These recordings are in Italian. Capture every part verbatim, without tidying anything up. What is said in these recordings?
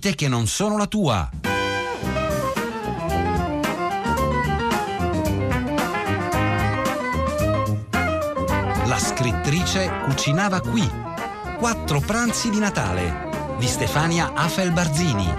vite che non sono la tua. La scrittrice cucinava qui. Quattro pranzi di Natale di Stefania Afelbarzini.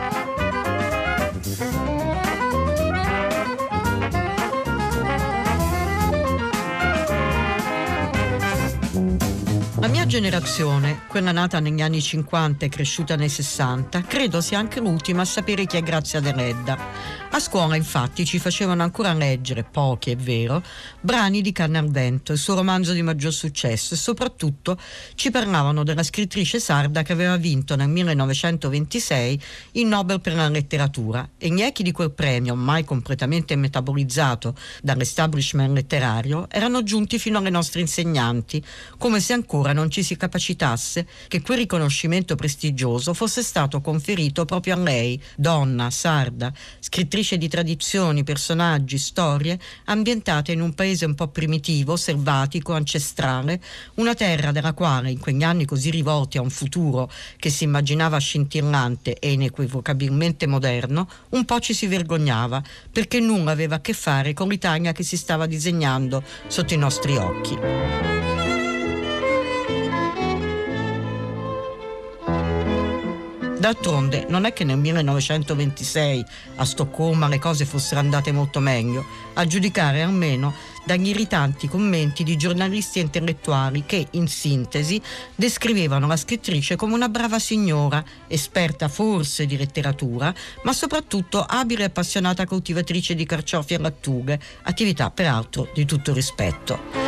La mia generazione, quella nata negli anni cinquanta e cresciuta nei sessanta, credo sia anche l'ultima a sapere chi è Grazia Deledda. A scuola, infatti, ci facevano ancora leggere, pochi è vero, brani di Canne al Vento, il suo romanzo di maggior successo, e soprattutto ci parlavano della scrittrice sarda che aveva vinto nel millenovecentoventisei il Nobel per la letteratura, e gli echi di quel premio, mai completamente metabolizzato dall'establishment letterario, erano giunti fino alle nostre insegnanti, come se ancora non ci si capacitasse che quel riconoscimento prestigioso fosse stato conferito proprio a lei, donna, sarda, scrittrice di tradizioni, personaggi, storie, ambientate in un paese un po' primitivo, selvatico, ancestrale, una terra della quale, in quegli anni così rivolti a un futuro che si immaginava scintillante e inequivocabilmente moderno, un po' ci si vergognava, perché nulla aveva a che fare con l'Italia che si stava disegnando sotto i nostri occhi. D'altronde non è che nel millenovecentoventisei a Stoccolma le cose fossero andate molto meglio, a giudicare almeno dagli irritanti commenti di giornalisti e intellettuali che, in sintesi, descrivevano la scrittrice come una brava signora, esperta forse di letteratura, ma soprattutto abile e appassionata coltivatrice di carciofi e lattughe, attività peraltro di tutto rispetto.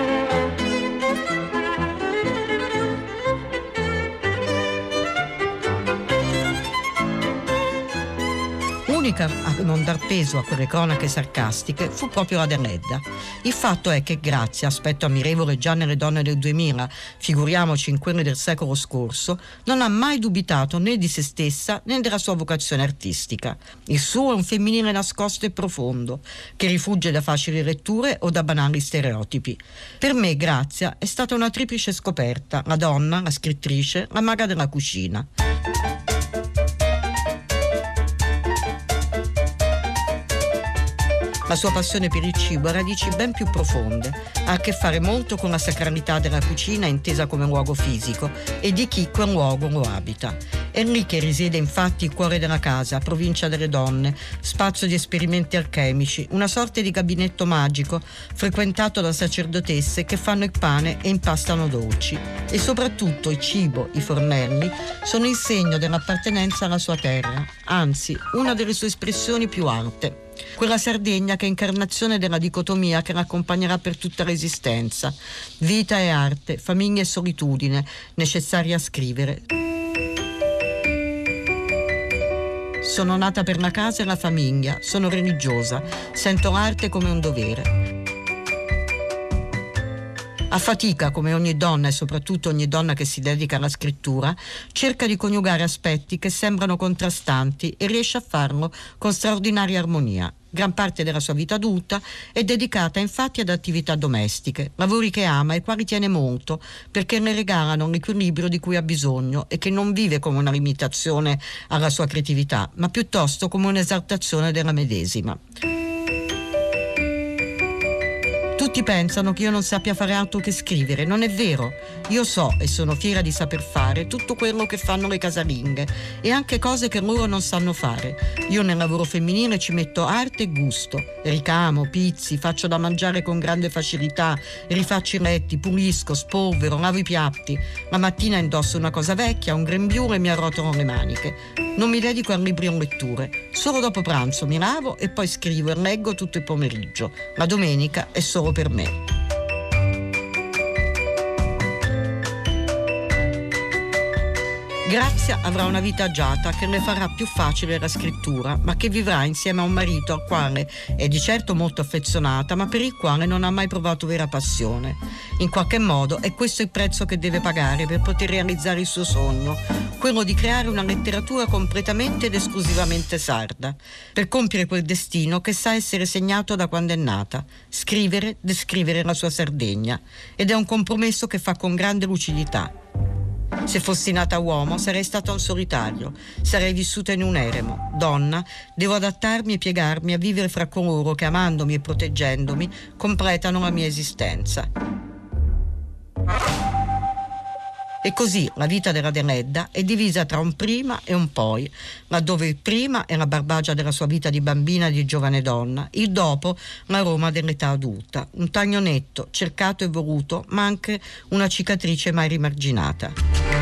L'unica a non dar peso a quelle cronache sarcastiche fu proprio la Deledda. Il fatto è che Grazia, aspetto ammirevole già nelle donne del duemila, figuriamoci in quelle del secolo scorso, non ha mai dubitato né di se stessa né della sua vocazione artistica. Il suo è un femminile nascosto e profondo, che rifugge da facili letture o da banali stereotipi. Per me Grazia è stata una triplice scoperta: la donna, la scrittrice, la maga della cucina. La sua passione per il cibo ha radici ben più profonde, ha a che fare molto con la sacralità della cucina intesa come luogo fisico e di chi quel luogo lo abita. È lì che risiede infatti il cuore della casa, provincia delle donne, spazio di esperimenti alchemici, una sorta di gabinetto magico frequentato da sacerdotesse che fanno il pane e impastano dolci. E soprattutto il cibo, i fornelli, sono il segno dell'appartenenza alla sua terra, anzi una delle sue espressioni più alte. Quella Sardegna che è incarnazione della dicotomia che l'accompagnerà per tutta l'esistenza: vita e arte, famiglia e solitudine, necessaria a scrivere. Sono nata per la casa e la famiglia, sono religiosa, sento l'arte come un dovere. A fatica, come ogni donna e soprattutto ogni donna che si dedica alla scrittura, cerca di coniugare aspetti che sembrano contrastanti e riesce a farlo con straordinaria armonia. Gran parte della sua vita adulta è dedicata infatti ad attività domestiche, lavori che ama e quali tiene molto, perché ne regalano l'equilibrio di cui ha bisogno e che non vive come una limitazione alla sua creatività, ma piuttosto come un'esaltazione della medesima. Tutti pensano che io non sappia fare altro che scrivere, non è vero. Io so e sono fiera di saper fare tutto quello che fanno le casalinghe e anche cose che loro non sanno fare. Io nel lavoro femminile ci metto arte e gusto, ricamo, pizzi, faccio da mangiare con grande facilità, rifaccio i letti, pulisco, spolvero, lavo i piatti. La mattina indosso una cosa vecchia, un grembiule e mi arrotolo le maniche. Non mi dedico a libri o letture. Solo dopo pranzo mi lavo e poi scrivo e leggo tutto il pomeriggio. La domenica è solo per me. Grazia avrà una vita agiata che le farà più facile la scrittura, ma che vivrà insieme a un marito al quale è di certo molto affezionata, ma per il quale non ha mai provato vera passione. In qualche modo è questo il prezzo che deve pagare per poter realizzare il suo sogno, quello di creare una letteratura completamente ed esclusivamente sarda, per compiere quel destino che sa essere segnato da quando è nata: scrivere, descrivere la sua Sardegna. Ed è un compromesso che fa con grande lucidità. Se fossi nata uomo sarei stata un solitario, sarei vissuta in un eremo. Donna, devo adattarmi e piegarmi a vivere fra coloro che, amandomi e proteggendomi, completano la mia esistenza. E così la vita della Deledda è divisa tra un prima e un poi, laddove il prima è la barbagia della sua vita di bambina e di giovane donna, il dopo la Roma dell'età adulta, un taglio netto, cercato e voluto, ma anche una cicatrice mai rimarginata.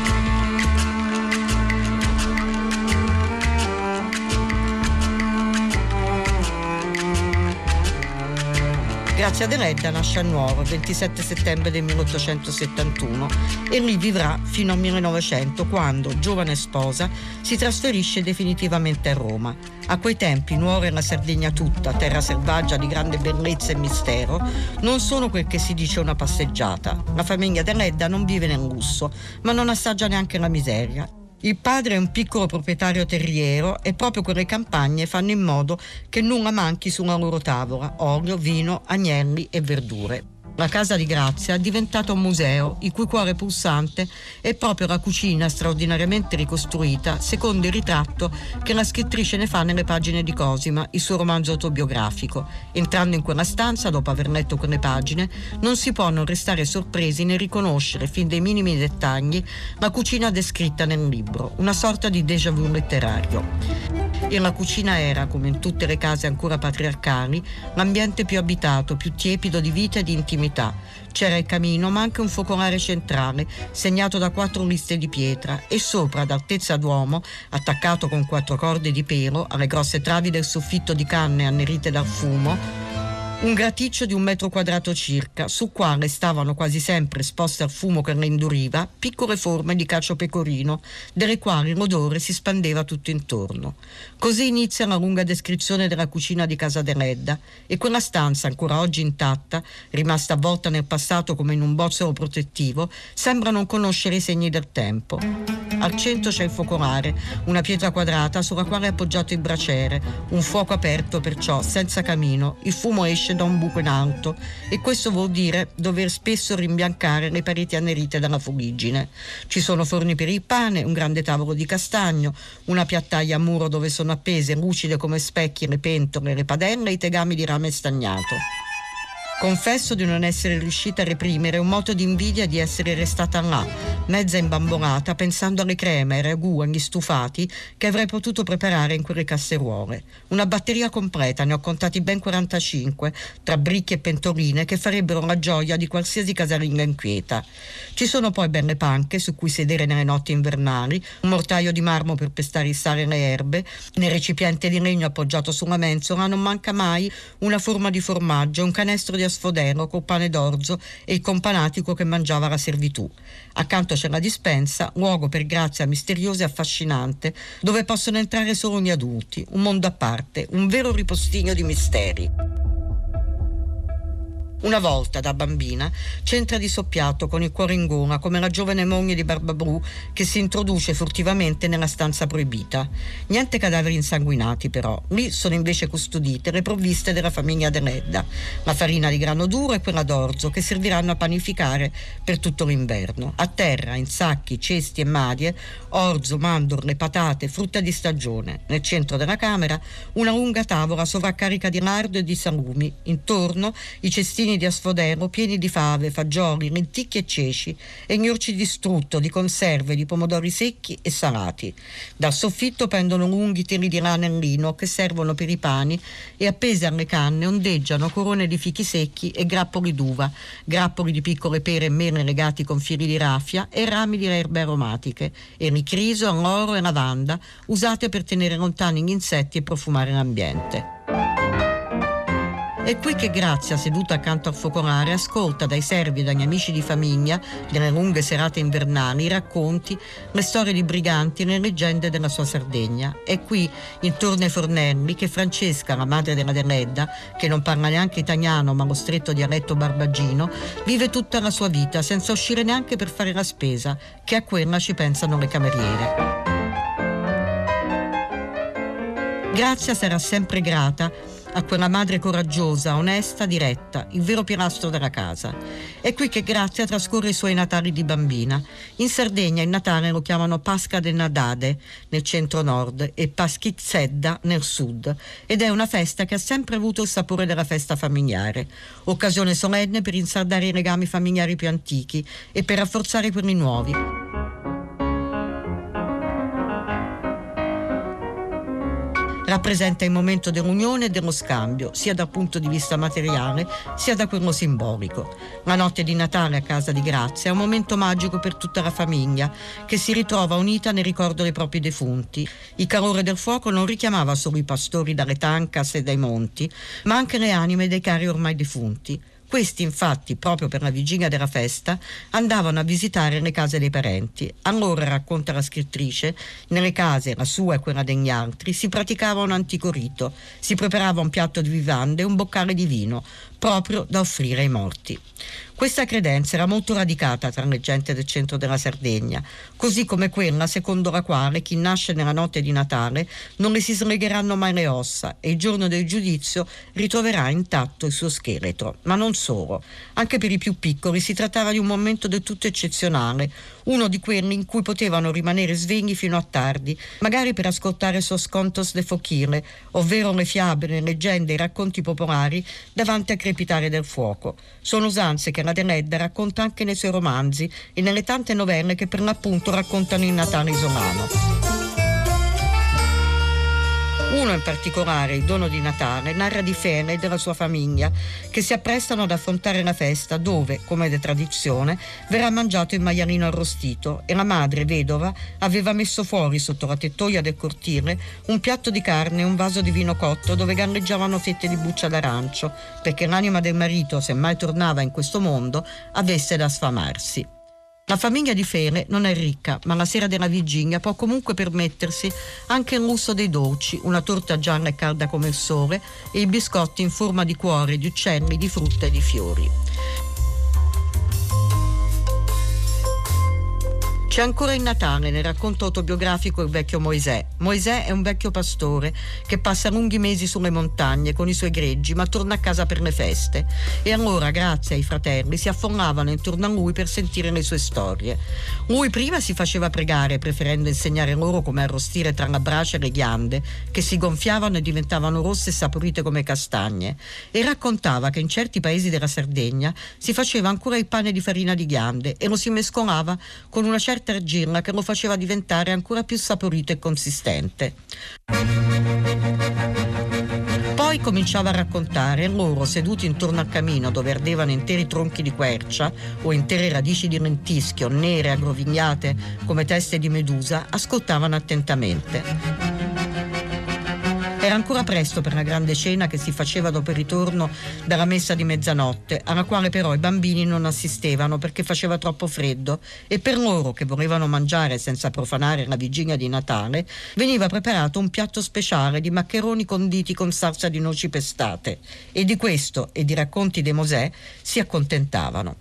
Grazia Deledda nasce a Nuoro il ventisette settembre del milleottocentosettantuno e lì vivrà fino al millenovecento, quando, giovane sposa, si trasferisce definitivamente a Roma. A quei tempi Nuoro e la Sardegna tutta, terra selvaggia di grande bellezza e mistero, non sono quel che si dice una passeggiata. La famiglia Deledda non vive nel lusso, ma non assaggia neanche la miseria. Il padre è un piccolo proprietario terriero e proprio quelle campagne fanno in modo che nulla manchi sulla loro tavola: olio, vino, agnelli e verdure. La casa di Grazia è diventata un museo, il cui cuore pulsante è proprio la cucina straordinariamente ricostruita secondo il ritratto che la scrittrice ne fa nelle pagine di Cosima, il suo romanzo autobiografico. Entrando in quella stanza, dopo aver letto quelle pagine, non si può non restare sorpresi nel riconoscere, fin dai minimi dettagli, la cucina descritta nel libro, una sorta di déjà vu letterario. E la cucina era, come in tutte le case ancora patriarcali, l'ambiente più abitato, più tiepido di vita e di intimità. C'era il camino, ma anche un focolare centrale, segnato da quattro liste di pietra, e sopra, ad altezza d'uomo, attaccato con quattro corde di pelo alle grosse travi del soffitto di canne annerite dal fumo, un graticcio di un metro quadrato circa, sul quale stavano quasi sempre esposte al fumo che le induriva piccole forme di cacio pecorino, delle quali l'odore si spandeva tutto intorno. Così inizia la lunga descrizione della cucina di casa Deledda, e quella stanza, ancora oggi intatta, rimasta avvolta nel passato come in un bozzolo protettivo, sembra non conoscere i segni del tempo. Al centro c'è il focolare, una pietra quadrata sulla quale è appoggiato il braciere, un fuoco aperto perciò, senza camino, il fumo esce da un buco in alto, e questo vuol dire dover spesso rimbiancare le pareti annerite dalla fuliggine. Ci sono forni per il pane, un grande tavolo di castagno, una piattaia a muro dove sono appese, lucide come specchi, le pentole, le padelle e i tegami di rame stagnato. Confesso di non essere riuscita a reprimere un moto di invidia di essere restata là, mezza imbambolata, pensando alle creme, ai ragù, agli stufati che avrei potuto preparare in quelle casseruole. Una batteria completa, ne ho contati ben quarantacinque, tra bricche e pentoline, che farebbero la gioia di qualsiasi casalinga inquieta. Ci sono poi belle panche su cui sedere nelle notti invernali, un mortaio di marmo per pestare il sale e le erbe, nel recipiente di legno appoggiato sulla mensola non manca mai una forma di formaggio, un canestro di asfodeno col pane d'orzo e il companatico che mangiava la servitù. Accanto c'è la dispensa, luogo per grazia misteriosa e affascinante, dove possono entrare solo gli adulti, un mondo a parte, un vero ripostigno di misteri. Una volta, da bambina, c'entra di soppiatto con il cuore in gola come la giovane moglie di Barbablù che si introduce furtivamente nella stanza proibita. Niente cadaveri insanguinati però, lì sono invece custodite le provviste della famiglia Deledda, la farina di grano duro e quella d'orzo che serviranno a panificare per tutto l'inverno. A terra, in sacchi, cesti e madie, orzo, mandorle, patate, frutta di stagione. Nel centro della camera una lunga tavola sovraccarica di lardo e di salumi, intorno i cestini di asfodeno pieni di fave, fagioli, lenticchie e ceci, e gnorci di strutto, di conserve, di pomodori secchi e salati. Dal soffitto pendono lunghi teli di lana e lino che servono per i pani, e appese alle canne ondeggiano corone di fichi secchi e grappoli d'uva, grappoli di piccole pere e mele legati con fili di raffia e rami di erbe aromatiche, e ricriso, alloro e lavanda, usate per tenere lontani gli insetti e profumare l'ambiente. È qui che Grazia, seduta accanto al focolare, ascolta dai servi e dagli amici di famiglia, nelle lunghe serate invernali, i racconti, le storie di briganti e le leggende della sua Sardegna. È qui, intorno ai fornelli, che Francesca, la madre della Deledda, che non parla neanche italiano ma lo stretto dialetto barbagino, vive tutta la sua vita senza uscire neanche per fare la spesa, che a quella ci pensano le cameriere. Grazia sarà sempre grata a quella madre coraggiosa, onesta, diretta, il vero pilastro della casa. È qui che Grazia trascorre i suoi Natali di bambina. In Sardegna il Natale lo chiamano Pasca de Nadade nel centro-nord e Paschizzedda nel sud, ed è una festa che ha sempre avuto il sapore della festa familiare, occasione solenne per insaldare i legami familiari più antichi e per rafforzare quelli nuovi. Rappresenta il momento dell'unione e dello scambio, sia dal punto di vista materiale, sia da quello simbolico. La notte di Natale a casa di Grazia è un momento magico per tutta la famiglia, che si ritrova unita nel ricordo dei propri defunti. Il calore del fuoco non richiamava solo i pastori dalle Tancas e dai monti, ma anche le anime dei cari ormai defunti. Questi, infatti, proprio per la vigilia della festa, andavano a visitare le case dei parenti. Allora, racconta la scrittrice, nelle case, la sua e quella degli altri, si praticava un antico rito, si preparava un piatto di vivande e un boccale di vino, proprio da offrire ai morti. Questa credenza era molto radicata tra le gente del centro della Sardegna, così come quella secondo la quale chi nasce nella notte di Natale non le si slegheranno mai le ossa e il giorno del giudizio ritroverà intatto il suo scheletro. Ma non solo, anche per i più piccoli si trattava di un momento del tutto eccezionale, uno di quelli in cui potevano rimanere svegli fino a tardi, magari per ascoltare sos contos de fochile, ovvero le fiabe, le leggende e i racconti popolari davanti al crepitare del fuoco. Sono usanze che la Deledda racconta anche nei suoi romanzi e nelle tante novelle che per l'appunto raccontano il Natale isolano. Uno in particolare, Il dono di Natale, narra di Fene e della sua famiglia che si apprestano ad affrontare la festa dove, come è tradizione, verrà mangiato il maialino arrostito e la madre, vedova, aveva messo fuori sotto la tettoia del cortile un piatto di carne e un vaso di vino cotto dove galleggiavano fette di buccia d'arancio perché l'anima del marito, se mai tornava in questo mondo, avesse da sfamarsi. La famiglia di Fene non è ricca, ma la sera della vigilia può comunque permettersi anche il lusso dei dolci, una torta gialla e calda come il sole e i biscotti in forma di cuori, di uccelli, di frutta e di fiori. C'è ancora il Natale nel racconto autobiografico Il vecchio Moisè. Moisè è un vecchio pastore che passa lunghi mesi sulle montagne con i suoi greggi, ma torna a casa per le feste. E allora, grazie ai fratelli, si affollavano intorno a lui per sentire le sue storie. Lui prima si faceva pregare, preferendo insegnare loro come arrostire tra la brace e le ghiande, che si gonfiavano e diventavano rosse e saporite come castagne. E raccontava che in certi paesi della Sardegna si faceva ancora il pane di farina di ghiande e lo si mescolava con una certa argilla che lo faceva diventare ancora più saporito e consistente. Poi cominciava a raccontare, loro seduti intorno al camino dove ardevano interi tronchi di quercia o intere radici di lentischio nere aggrovigliate come teste di medusa, ascoltavano attentamente. Era ancora presto per la grande cena che si faceva dopo il ritorno dalla messa di mezzanotte, alla quale però i bambini non assistevano perché faceva troppo freddo e per loro, che volevano mangiare senza profanare la vigilia di Natale, veniva preparato un piatto speciale di maccheroni conditi con salsa di noci pestate e di questo e di racconti di Mosè si accontentavano.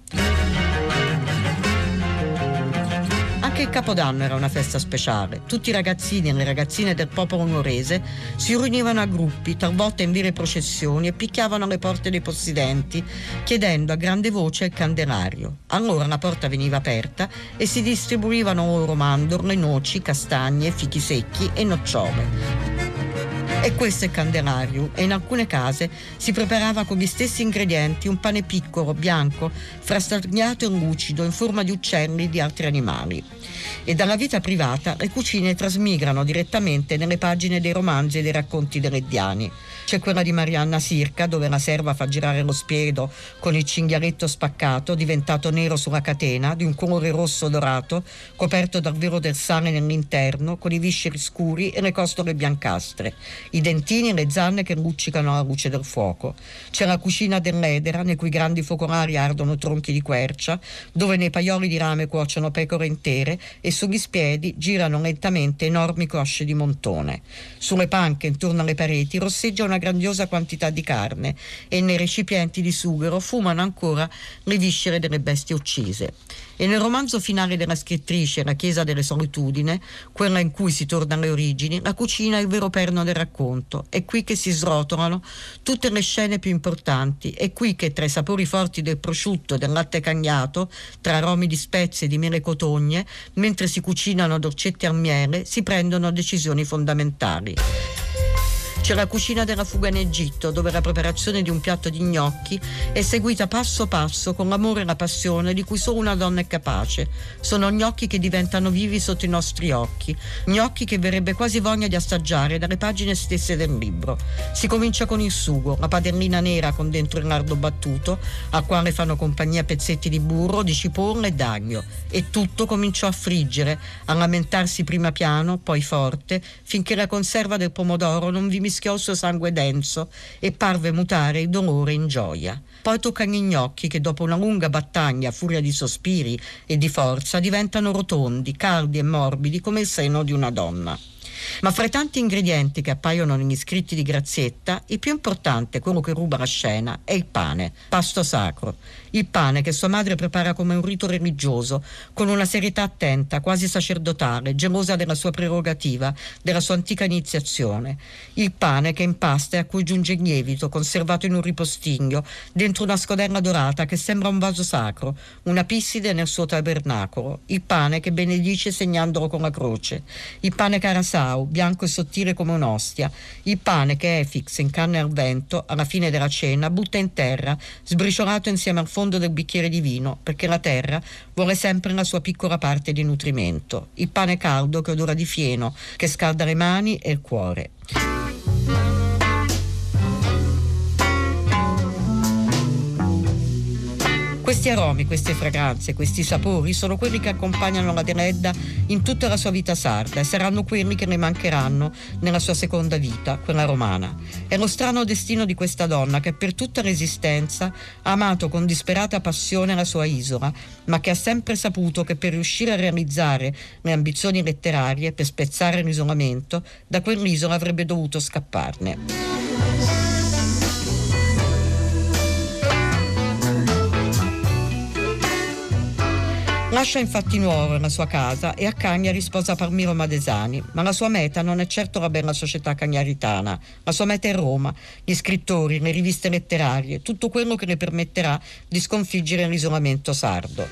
Anche il Capodanno era una festa speciale. Tutti i ragazzini e le ragazzine del popolo nuorese si riunivano a gruppi, talvolta in vere processioni, e picchiavano alle porte dei possidenti, chiedendo a grande voce il candelario. Allora la porta veniva aperta e si distribuivano loro mandorle, noci, castagne, fichi secchi e nocciole. E questo è il candelario, e in alcune case si preparava con gli stessi ingredienti un pane piccolo, bianco, frastagliato e lucido in forma di uccelli e di altri animali. E dalla vita privata le cucine trasmigrano direttamente nelle pagine dei romanzi e dei racconti deleddiani. C'è quella di Marianna Sirca, dove la serva fa girare lo spiedo con il cinghialetto spaccato, diventato nero sulla catena, di un colore rosso dorato, coperto dal velo del sale nell'interno, con i visceri scuri e le costole biancastre, i dentini e le zanne che luccicano alla luce del fuoco. C'è la cucina dell'Edera, nei cui grandi focolari ardono tronchi di quercia, dove nei paioli di rame cuociono pecore intere e sugli spiedi girano lentamente enormi cosce di montone. Sulle panche intorno alle pareti rosseggia una grandiosa quantità di carne e nei recipienti di sughero fumano ancora le viscere delle bestie uccise. E nel romanzo finale della scrittrice, La chiesa delle solitudini, quella in cui si torna alle origini, la cucina è il vero perno del racconto. È qui che si srotolano tutte le scene più importanti, è qui che tra i sapori forti del prosciutto e del latte cagnato, tra aromi di spezie e di mele cotogne, mentre si cucinano dolcetti al miele, si prendono decisioni fondamentali. C'è la cucina della fuga in Egitto, dove la preparazione di un piatto di gnocchi è seguita passo passo con l'amore e la passione di cui solo una donna è capace. Sono gnocchi che diventano vivi sotto i nostri occhi, gnocchi che verrebbe quasi voglia di assaggiare dalle pagine stesse del libro. Si comincia con il sugo, la padellina nera con dentro il lardo battuto, al quale fanno compagnia pezzetti di burro, di cipolla e d'aglio, e tutto cominciò a friggere, a lamentarsi prima piano, poi forte, finché la conserva del pomodoro non vi mischiò il suo sangue denso e parve mutare il dolore in gioia. Poi toccano gli gnocchi che dopo una lunga battaglia a furia di sospiri e di forza diventano rotondi, caldi e morbidi come il seno di una donna. Ma fra i tanti ingredienti che appaiono negli scritti di Grazietta, il più importante, quello che ruba la scena, è il pane, pasto sacro. Il pane che sua madre prepara come un rito religioso, con una serietà attenta, quasi sacerdotale, gelosa della sua prerogativa, della sua antica iniziazione. Il pane che impasta e a cui giunge il lievito, conservato in un ripostigno, dentro una scodella dorata che sembra un vaso sacro, una pisside nel suo tabernacolo. Il pane che benedice segnandolo con la croce. Il pane carasau, bianco e sottile come un'ostia. Il pane che Efix, in canne al vento, alla fine della cena, butta in terra, sbriciolato insieme al fondo del bicchiere di vino, perché la terra vuole sempre la sua piccola parte di nutrimento. Il pane caldo che odora di fieno, che scalda le mani e il cuore. Questi aromi, queste fragranze, questi sapori sono quelli che accompagnano la Deledda in tutta la sua vita sarda e saranno quelli che ne mancheranno nella sua seconda vita, quella romana. È lo strano destino di questa donna che per tutta l'esistenza ha amato con disperata passione la sua isola, ma che ha sempre saputo che per riuscire a realizzare le ambizioni letterarie, per spezzare l'isolamento, da quell'isola avrebbe dovuto scapparne. Lascia infatti Nuoro la sua casa e a Cagliari sposa Palmiro Madesani, ma la sua meta non è certo la bella società cagnaritana. La sua meta è Roma, gli scrittori, le riviste letterarie, tutto quello che le permetterà di sconfiggere l'isolamento sardo.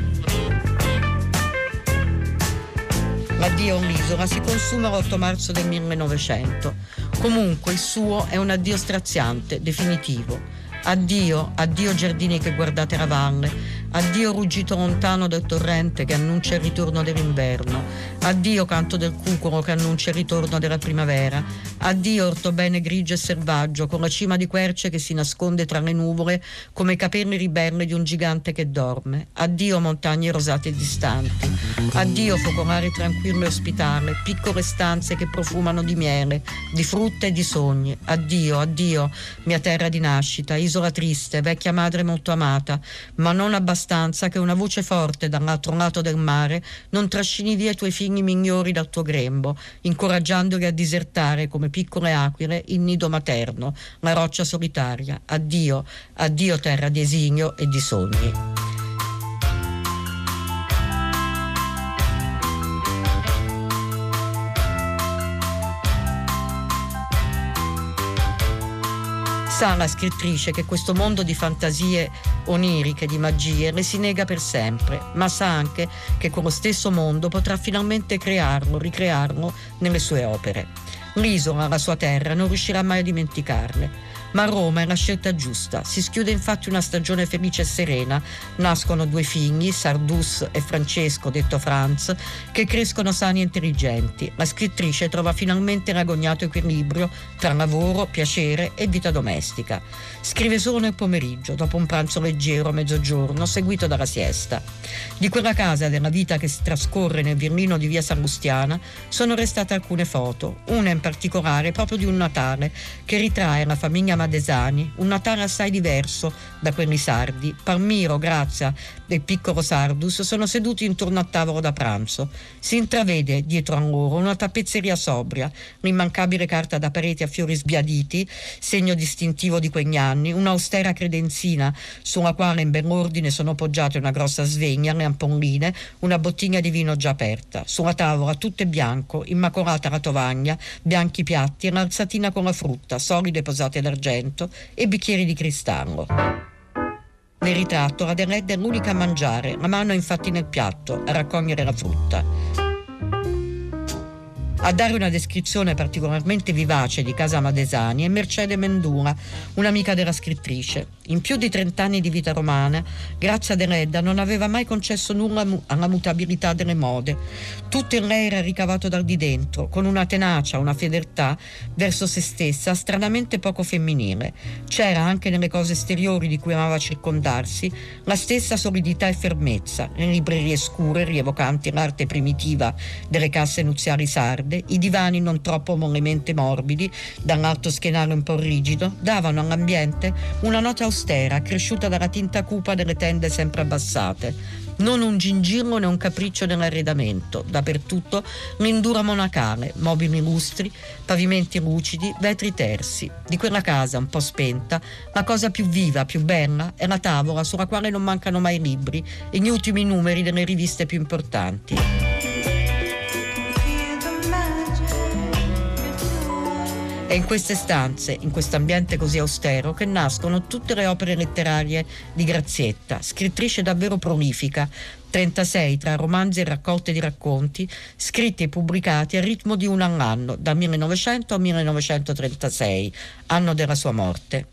L'addio all'isola si consuma l'otto marzo del millenovecento. Comunque il suo è un addio straziante, definitivo. Addio, addio giardini che guardate la valle, addio ruggito lontano del torrente che annuncia il ritorno dell'inverno, addio canto del cuculo che annuncia il ritorno della primavera, addio ortobene grigio e selvaggio con la cima di querce che si nasconde tra le nuvole come i capelli ribelli di un gigante che dorme, addio montagne rosate e distanti, addio focolare tranquillo e ospitale, piccole stanze che profumano di miele, di frutta e di sogni, addio, addio mia terra di nascita, isola triste, vecchia madre molto amata, ma non abbastanza che una voce forte dall'altro lato del mare non trascini via i tuoi figli migliori dal tuo grembo, incoraggiandoli a disertare come piccole aquile il nido materno, la roccia solitaria. Addio, addio terra di esilio e di sogni. Sa la scrittrice che questo mondo di fantasie oniriche, di magie, le si nega per sempre, ma sa anche che con lo stesso mondo potrà finalmente crearlo, ricrearlo nelle sue opere. L'isola, la sua terra, non riuscirà mai a dimenticarle. Ma Roma è la scelta giusta. Si schiude infatti una stagione felice e serena. Nascono due figli, Sardus e Francesco, detto Franz, che crescono sani e intelligenti. La scrittrice trova finalmente l'agognato equilibrio tra lavoro, piacere e vita domestica. Scrive solo nel pomeriggio, dopo un pranzo leggero a mezzogiorno, seguito dalla siesta. Di quella casa e della vita che si trascorre nel Virlino di via Sallustiana sono restate alcune foto, una in particolare proprio di un Natale che ritrae la famiglia Madesani, un Natale assai diverso da quelli sardi. Palmiro, Grazia e il piccolo Sardus sono seduti intorno al tavolo da pranzo. Si intravede dietro a loro una tappezzeria sobria, l'immancabile carta da parete a fiori sbiaditi, segno distintivo di quegli anni, un'austera credenzina sulla quale in bell'ordine sono poggiate una grossa sveglia, le ampolline, una bottiglia di vino già aperta. Sulla tavola tutto è bianco, immacolata la tovaglia, bianchi piatti e un'alzatina con la frutta, solide posate d'argento e bicchieri di cristallo. Nel ritratto Adelaide è l'unica a mangiare, la mano è infatti nel piatto, a raccogliere la frutta. A dare una descrizione particolarmente vivace di casa Madesani è Mercede Mendura, un'amica della scrittrice. In più di trent'anni di vita romana, Grazia Deledda non aveva mai concesso nulla alla mutabilità delle mode. Tutto in lei era ricavato dal di dentro, con una tenacia, una fedeltà verso se stessa stranamente poco femminile. C'era anche nelle cose esteriori di cui amava circondarsi la stessa solidità e fermezza, le librerie scure rievocanti l'arte primitiva delle casse nuziali sarde, i divani non troppo mollemente morbidi, dall'alto schienale un po' rigido, davano all'ambiente una nota austera, cresciuta dalla tinta cupa delle tende sempre abbassate. Non un gingillo né un capriccio nell'arredamento, dappertutto l'indura monacale, mobili lustri, pavimenti lucidi, vetri tersi. Di quella casa, un po' spenta, la cosa più viva, più bella, è la tavola sulla quale non mancano mai libri e gli ultimi numeri delle riviste più importanti. È in queste stanze, in questo ambiente così austero, che nascono tutte le opere letterarie di Grazietta, scrittrice davvero prolifica, trentasei tra romanzi e raccolte di racconti, scritti e pubblicati a ritmo di uno all'anno, dal millenovecento al millenovecentotrentasei, anno della sua morte.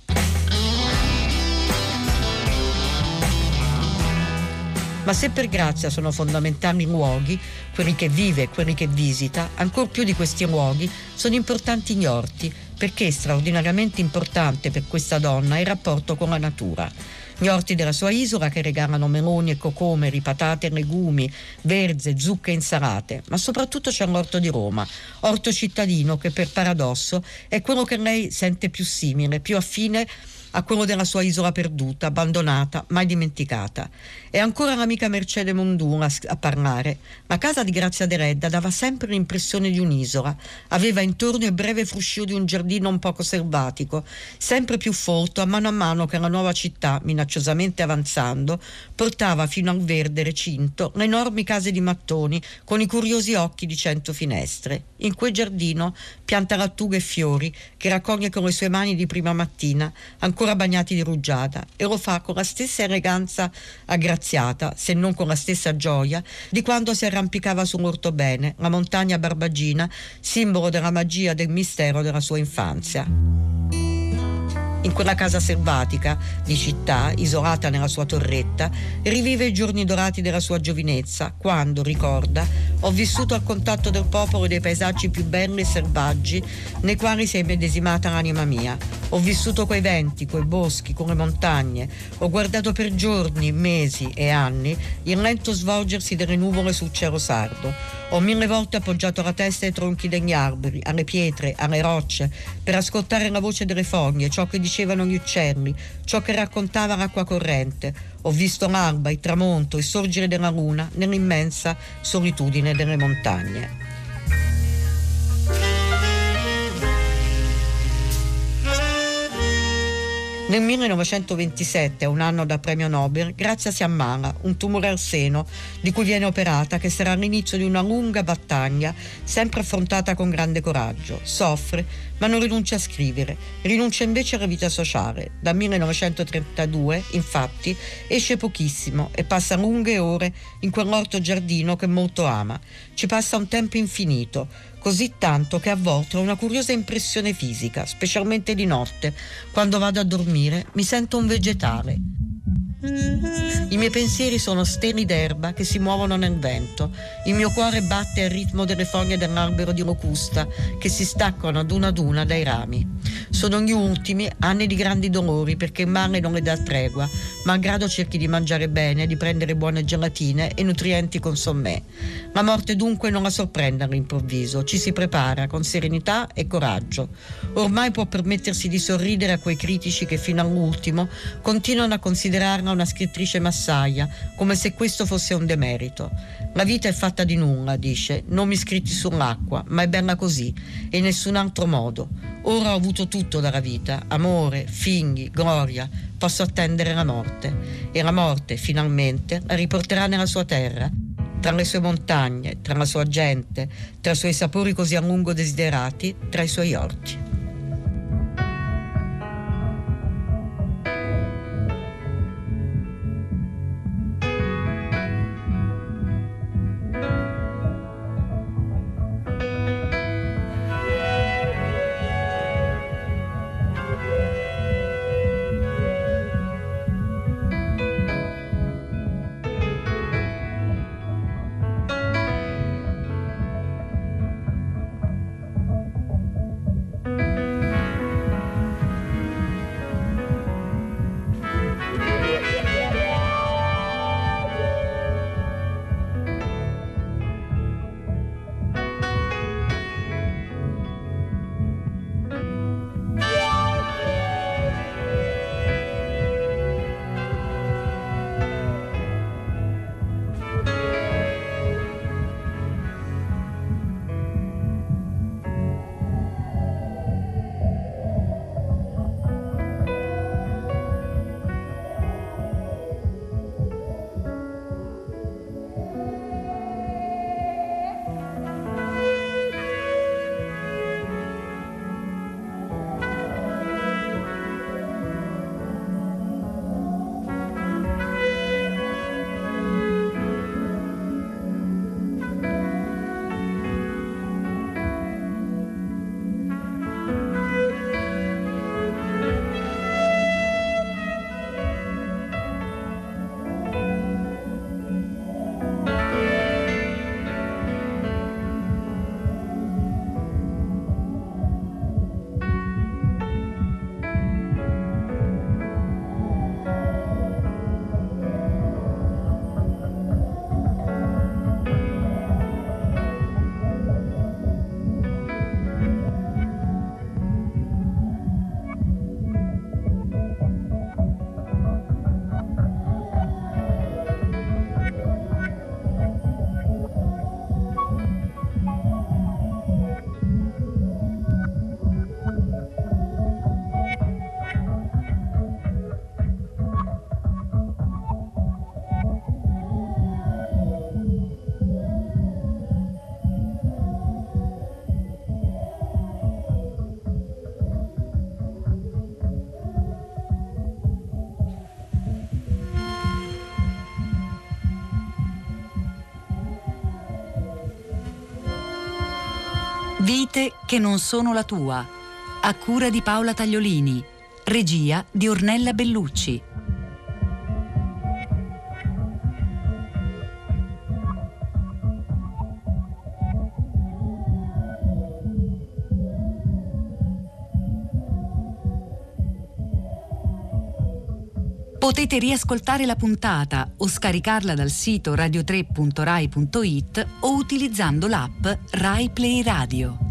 Ma se per Grazia sono fondamentali i luoghi, quelli che vive e quelli che visita, ancor più di questi luoghi sono importanti gli orti, perché è straordinariamente importante per questa donna il rapporto con la natura. Gli orti della sua isola che regalano meloni e cocomeri, patate e legumi, verze, zucche e insalate, ma soprattutto c'è l'orto di Roma, orto cittadino che per paradosso è quello che lei sente più simile, più affine a quello della sua isola perduta, abbandonata, mai dimenticata. È ancora l'amica Mercede Mendura a parlare. La casa di Grazia Deledda dava sempre l'impressione di un'isola. Aveva intorno il breve fruscio di un giardino un poco selvatico, sempre più folto a mano a mano che la nuova città, minacciosamente avanzando, portava fino al verde recinto le enormi case di mattoni con i curiosi occhi di cento finestre. In quel giardino pianta lattughe e fiori che raccoglie con le sue mani di prima mattina, ancora bagnati di rugiada, e lo fa con la stessa eleganza aggraziata, se non con la stessa gioia, di quando si arrampicava sull'Ortobene, la montagna Barbagina, simbolo della magia e del mistero della sua infanzia. In quella casa selvatica di città, isolata nella sua torretta, rivive i giorni dorati della sua giovinezza, quando, ricorda, ho vissuto al contatto del popolo e dei paesaggi più belli e selvaggi nei quali si è medesimata l'anima mia. Ho vissuto quei venti, quei boschi, quelle montagne. Ho guardato per giorni, mesi e anni il lento svolgersi delle nuvole sul cielo sardo. Ho mille volte appoggiato la testa ai tronchi degli alberi, alle pietre, alle rocce, per ascoltare la voce delle foglie, ciò che dicevano gli uccelli, ciò che raccontava l'acqua corrente. Ho visto l'alba, il tramonto, il sorgere della luna nell'immensa solitudine delle montagne. Nel millenovecentoventisette, a un anno dal premio Nobel, Grazia si ammala, un tumore al seno, di cui viene operata, che sarà l'inizio di una lunga battaglia, sempre affrontata con grande coraggio. Soffre, ma non rinuncia a scrivere. Rinuncia invece alla vita sociale. Dal millenovecentotrentadue, infatti, esce pochissimo e passa lunghe ore in quell'orto giardino che molto ama. Ci passa un tempo infinito, così tanto che a volte ho una curiosa impressione fisica, specialmente di notte. Quando vado a dormire mi sento un vegetale. I miei pensieri sono steli d'erba che si muovono nel vento. Il mio cuore batte al ritmo delle foglie dell'albero di locusta che si staccano ad una ad una dai rami. Sono gli ultimi anni di grandi dolori perché il male non le dà tregua. malgrado cerchi di mangiare bene, di prendere buone gelatine e nutrienti con sommè. La morte dunque non la sorprende all'improvviso, ci si prepara con serenità e coraggio. Ormai può permettersi di sorridere a quei critici che fino all'ultimo continuano a considerarla una scrittrice massaia, come se questo fosse un demerito. La vita è fatta di nulla, dice, nomi scritti sull'acqua, ma è bella così e in nessun altro modo. Ora ho avuto tutto dalla vita, amore, figli, gloria, posso attendere la morte. E la morte, finalmente, la riporterà nella sua terra, tra le sue montagne, tra la sua gente, tra i suoi sapori così a lungo desiderati, tra i suoi orti. Vite che non sono la tua, a cura di Paola Tagliolini, regia di Ornella Bellucci. Potete riascoltare la puntata o scaricarla dal sito radio tre punto rai punto it o utilizzando l'app Rai Play Radio.